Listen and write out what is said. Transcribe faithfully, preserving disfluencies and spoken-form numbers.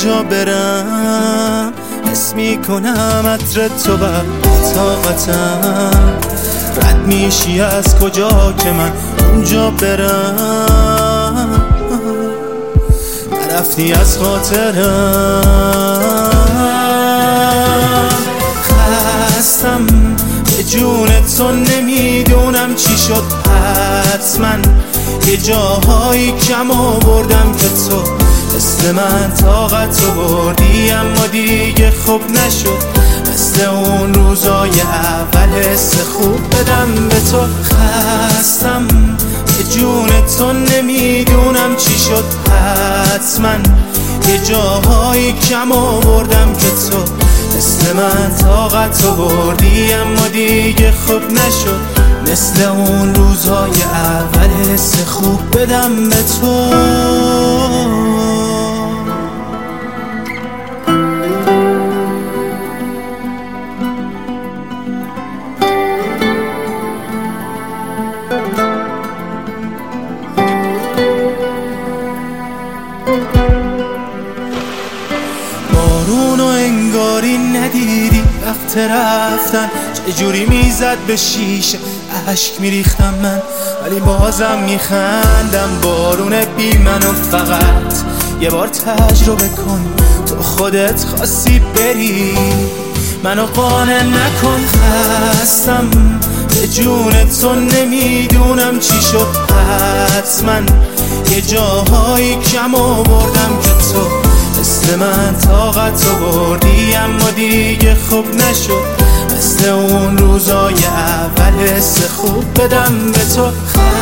جا برم حس میکنم عطر تو بر طاقتم، رد میشی از کجا که من اونجا برم، نرفتی از خاطرم. خستم به جون تو نمیدونم چی شد، حتما یه جاهایی کم آوردم که تو مثل من طاقت رو بردی، اما دیگه خوب نشد مثل اون روزای اول حس خوب بدم به تو. خستم به جون تو نمیدونم چی شد، حتما یه جاهایی کم آوردم که تو مثل من طاقت رو بردی، اما دیگه خوب نشد مثل اون روزهای اول حس خوب بدم به تو. بارونو انگاری ندیدی وقت رفتن، چجوری میزد به شیشه اشک میریختم من، ولی بازم میخندم. بارون بی منو فقط یه بار تجربه کن، تو خودت خواستی بری منو قانع نکن. خستم به جون تو نمیدونم چی شد، حتما یه جاهایی کم آوردم که تو مثل من طاقت رو بردی، اما دیگه خوب نشد مثل اون روزای اول حس خوب بدم به تو.